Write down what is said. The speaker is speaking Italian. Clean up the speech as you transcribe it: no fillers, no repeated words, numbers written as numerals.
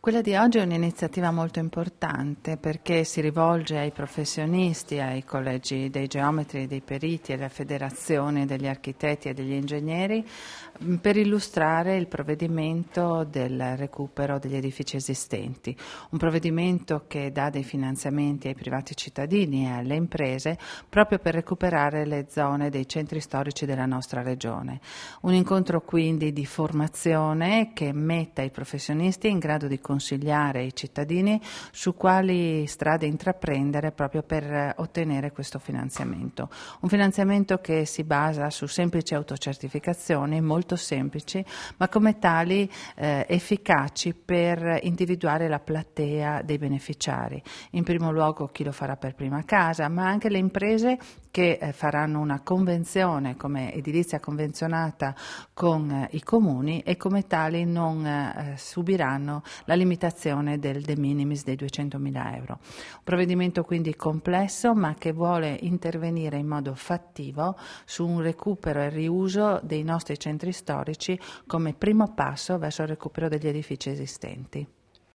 Quella di oggi è un'iniziativa molto importante perché si rivolge ai professionisti, ai collegi dei geometri, dei periti, alle federazioni degli architetti e degli ingegneri per illustrare il provvedimento del recupero degli edifici esistenti, un provvedimento che dà dei finanziamenti ai privati cittadini e alle imprese proprio per recuperare le zone dei centri storici della nostra regione. Un incontro quindi di formazione che metta i professionisti in grado di consigliare ai cittadini su quali strade intraprendere proprio per ottenere questo finanziamento. Un finanziamento che si basa su semplici autocertificazioni, molto semplici, ma come tali efficaci per individuare la platea dei beneficiari. In primo luogo chi lo farà per prima casa, ma anche le imprese che faranno una convenzione come edilizia convenzionata con i comuni e come tali non subiranno la limitazione del de minimis dei 200.000 euro. Un provvedimento quindi complesso ma che vuole intervenire in modo fattivo su un recupero e riuso dei nostri centri storici come primo passo verso il recupero degli edifici esistenti.